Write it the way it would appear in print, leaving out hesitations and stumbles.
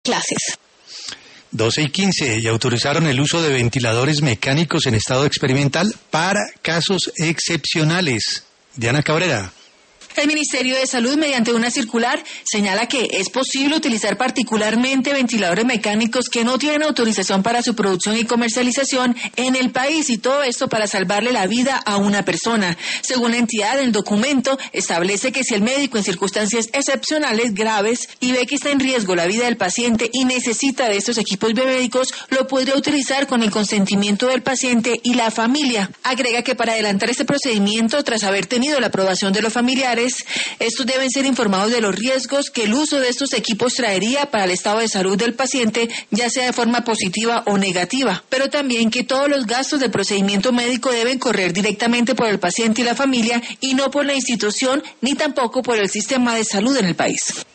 clases. 12:15, y autorizaron el uso de ventiladores mecánicos en estado experimental para casos excepcionales. Diana Cabrera. El Ministerio de Salud, mediante una circular, señala que es posible utilizar particularmente ventiladores mecánicos que no tienen autorización para su producción y comercialización en el país, y todo esto para salvarle la vida a una persona. Según la entidad, el documento establece que si el médico en circunstancias excepcionales graves y ve que está en riesgo la vida del paciente y necesita de estos equipos biomédicos, lo podría utilizar con el consentimiento del paciente y la familia. Agrega que para adelantar este procedimiento, tras haber tenido la aprobación de los familiares, estos deben ser informados de los riesgos que el uso de estos equipos traería para el estado de salud del paciente, ya sea de forma positiva o negativa, pero también que todos los gastos del procedimiento médico deben correr directamente por el paciente y la familia y no por la institución ni tampoco por el sistema de salud en el país.